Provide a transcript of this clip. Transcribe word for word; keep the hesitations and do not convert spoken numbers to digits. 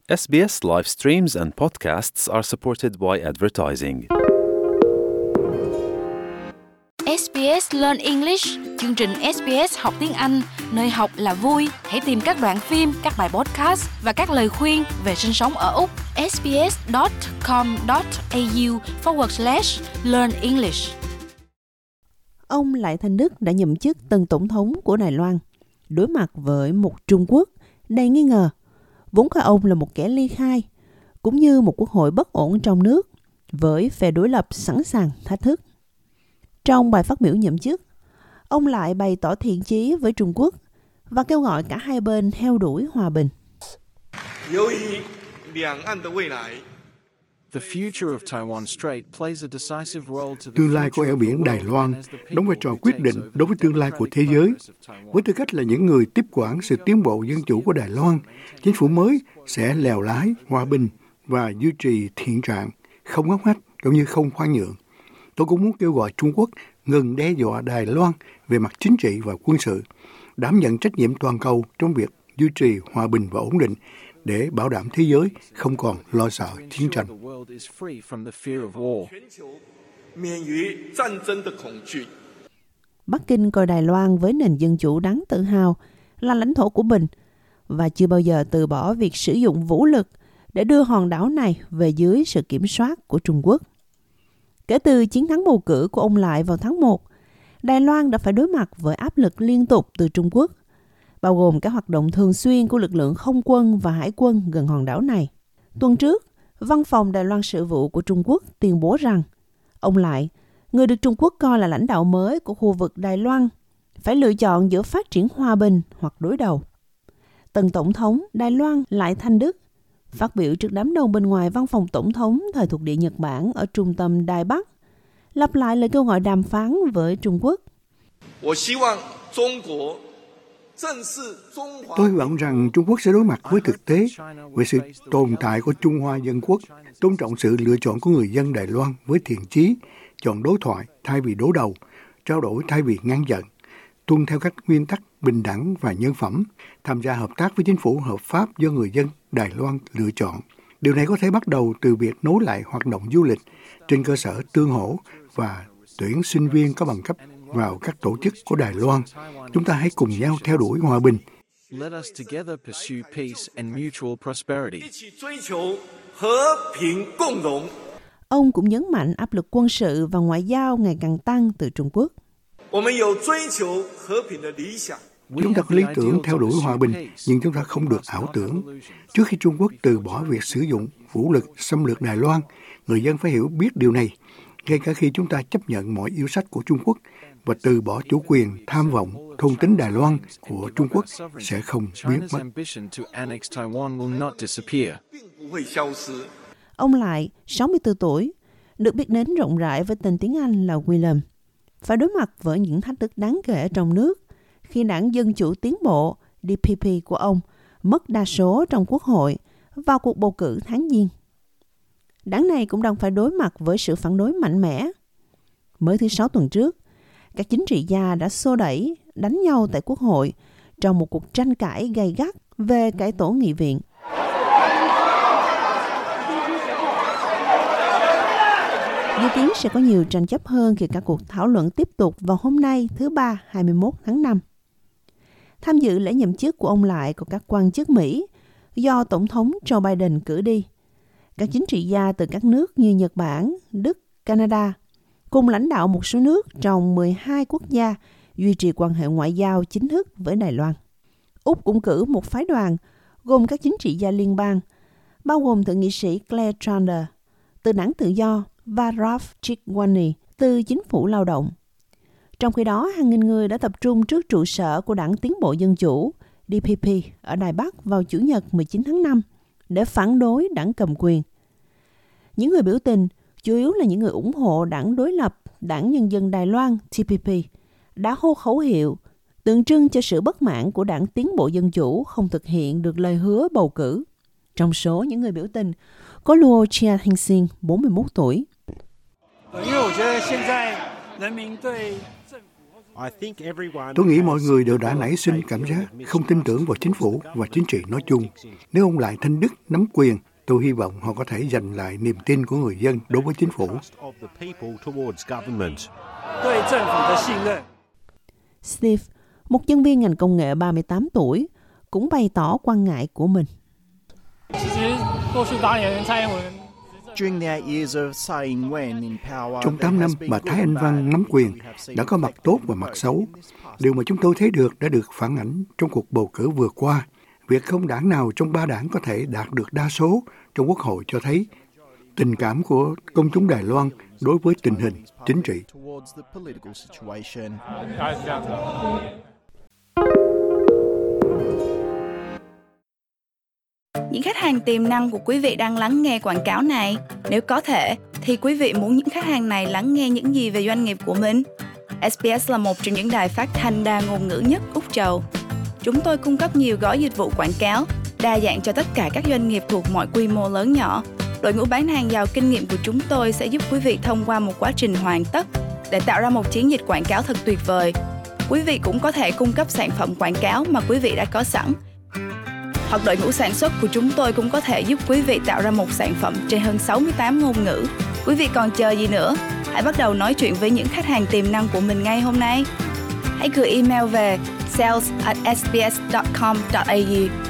S B S live streams and podcasts are supported by advertising. ét bê ét Learn English, chương trình ét bê ét học tiếng Anh, nơi học là vui. Hãy tìm các đoạn phim, các bài podcast và các lời khuyên về sinh sống ở Úc. sbs.com.au forward slash learn English. Ông Lại Thanh Đức đã nhậm chức tân tổng thống của Đài Loan, đối mặt với một Trung Quốc đầy nghi ngờ, vốn coi ông là một kẻ ly khai, cũng như một quốc hội bất ổn trong nước, với phe đối lập sẵn sàng thách thức. Trong bài phát biểu nhậm chức, ông lại bày tỏ thiện chí với Trung Quốc và kêu gọi cả hai bên theo đuổi hòa bình. Tương lai của eo biển Đài Loan đóng vai trò quyết định đối với tương lai của thế giới. Với tư cách là những người tiếp quản sự tiến bộ dân chủ của Đài Loan, chính phủ mới sẽ lèo lái hòa bình và duy trì thiện trạng, không ngóc ngách cũng như không khoan nhượng. Tôi cũng muốn kêu gọi Trung Quốc ngừng đe dọa Đài Loan về mặt chính trị và quân sự, đảm nhận trách nhiệm toàn cầu trong việc duy trì hòa bình và ổn định để bảo đảm thế giới không còn lo sợ chiến tranh. Bắc Kinh coi Đài Loan với nền dân chủ đáng tự hào là lãnh thổ của mình và chưa bao giờ từ bỏ việc sử dụng vũ lực để đưa hòn đảo này về dưới sự kiểm soát của Trung Quốc. Kể từ chiến thắng bầu cử của ông Lại vào tháng một, Đài Loan đã phải đối mặt với áp lực liên tục từ Trung Quốc, bao gồm các hoạt động thường xuyên của lực lượng không quân và hải quân gần hòn đảo này. Tuần trước, Văn phòng Đài Loan Sự vụ của Trung Quốc tuyên bố rằng ông Lại, người được Trung Quốc coi là lãnh đạo mới của khu vực Đài Loan, phải lựa chọn giữa phát triển hòa bình hoặc đối đầu. Tân Tổng thống Đài Loan Lại Thanh Đức phát biểu trước đám đông bên ngoài văn phòng tổng thống thời thuộc địa Nhật Bản ở trung tâm Đài Bắc, lặp lại lời kêu gọi đàm phán với Trung Quốc. Tôi hy vọng rằng Trung Quốc sẽ đối mặt với thực tế về sự tồn tại của Trung Hoa Dân Quốc, tôn trọng sự lựa chọn của người dân Đài Loan với thiện chí, chọn đối thoại thay vì đối đầu, trao đổi thay vì ngăn giận, tuân theo các nguyên tắc bình đẳng và nhân phẩm, tham gia hợp tác với chính phủ hợp pháp do người dân Đài Loan lựa chọn. Điều này có thể bắt đầu từ việc nối lại hoạt động du lịch trên cơ sở tương hỗ và tuyển sinh viên có bằng cấp vào các tổ chức của Đài Loan. Chúng ta hãy cùng nhau theo đuổi hòa bình. Ông cũng nhấn mạnh áp lực quân sự và ngoại giao ngày càng tăng từ Trung Quốc. Chúng ta có lý tưởng theo đuổi hòa bình, nhưng chúng ta không được ảo tưởng. Trước khi Trung Quốc từ bỏ việc sử dụng vũ lực xâm lược Đài Loan, người dân phải hiểu biết điều này. Ngay cả khi chúng ta chấp nhận mọi yêu sách của Trung Quốc và từ bỏ chủ quyền tham vọng thôn tính Đài Loan của Trung Quốc sẽ không biến mất. Ông Lại, sáu mươi tư tuổi, được biết đến rộng rãi với tên tiếng Anh là William, phải đối mặt với những thách thức đáng kể trong nước khi đảng Dân Chủ Tiến Bộ D P P của ông mất đa số trong Quốc hội vào cuộc bầu cử tháng Giêng. Đảng này cũng đang phải đối mặt với sự phản đối mạnh mẽ. Mới thứ Sáu tuần trước, các chính trị gia đã xô đẩy, đánh nhau tại Quốc hội trong một cuộc tranh cãi gay gắt về cải tổ nghị viện. Dự kiến sẽ có nhiều tranh chấp hơn khi các cuộc thảo luận tiếp tục vào hôm nay thứ Ba hai mươi mốt tháng năm. Tham dự lễ nhậm chức của ông Lại có các quan chức Mỹ do Tổng thống Joe Biden cử đi, các chính trị gia từ các nước như Nhật Bản, Đức, Canada, cùng lãnh đạo một số nước trong mười hai quốc gia duy trì quan hệ ngoại giao chính thức với Đài Loan. Úc cũng cử một phái đoàn gồm các chính trị gia liên bang, bao gồm thượng nghị sĩ Claire Chandler từ đảng Tự do và Ralph Chikwane từ chính phủ lao động. Trong khi đó, hàng nghìn người đã tập trung trước trụ sở của đảng Tiến bộ Dân chủ D P P ở Đài Bắc vào Chủ nhật mười chín tháng năm để phản đối đảng cầm quyền. Những người biểu tình, chủ yếu là những người ủng hộ đảng đối lập Đảng Nhân dân Đài Loan T P P, đã hô khẩu hiệu tượng trưng cho sự bất mãn của đảng Tiến bộ Dân chủ không thực hiện được lời hứa bầu cử. Trong số những người biểu tình có Luo Chia Thanh Sinh, bốn mươi mốt tuổi. Tôi nghĩ mọi người đều đã nảy sinh cảm giác không tin tưởng vào chính phủ và chính trị nói chung. Nếu ông Lại Thanh Đức nắm quyền, tôi hy vọng họ có thể giành lại niềm tin của người dân đối với chính phủ. Steve, một nhân viên ngành công nghệ ba mươi tám tuổi, cũng bày tỏ quan ngại của mình. Trong tám năm mà Thái Anh Văn nắm quyền, đã có mặt tốt và mặt xấu. Điều mà chúng tôi thấy được đã được phản ánh trong cuộc bầu cử vừa qua. Việc không đảng nào trong ba đảng có thể đạt được đa số trong Quốc hội cho thấy tình cảm của công chúng Đài Loan đối với tình hình chính trị. Những khách hàng tiềm năng của quý vị đang lắng nghe quảng cáo này. Nếu có thể, thì quý vị muốn những khách hàng này lắng nghe những gì về doanh nghiệp của mình? ét bê ét là một trong những đài phát thanh đa ngôn ngữ nhất Úc Châu. Chúng tôi cung cấp nhiều gói dịch vụ quảng cáo, đa dạng cho tất cả các doanh nghiệp thuộc mọi quy mô lớn nhỏ. Đội ngũ bán hàng giàu kinh nghiệm của chúng tôi sẽ giúp quý vị thông qua một quá trình hoàn tất để tạo ra một chiến dịch quảng cáo thật tuyệt vời. Quý vị cũng có thể cung cấp sản phẩm quảng cáo mà quý vị đã có sẵn. Hoặc đội ngũ sản xuất của chúng tôi cũng có thể giúp quý vị tạo ra một sản phẩm trên hơn sáu mươi tám ngôn ngữ. Quý vị còn chờ gì nữa? Hãy bắt đầu nói chuyện với những khách hàng tiềm năng của mình ngay hôm nay. Hãy gửi email về sales at s b s dot com dot a u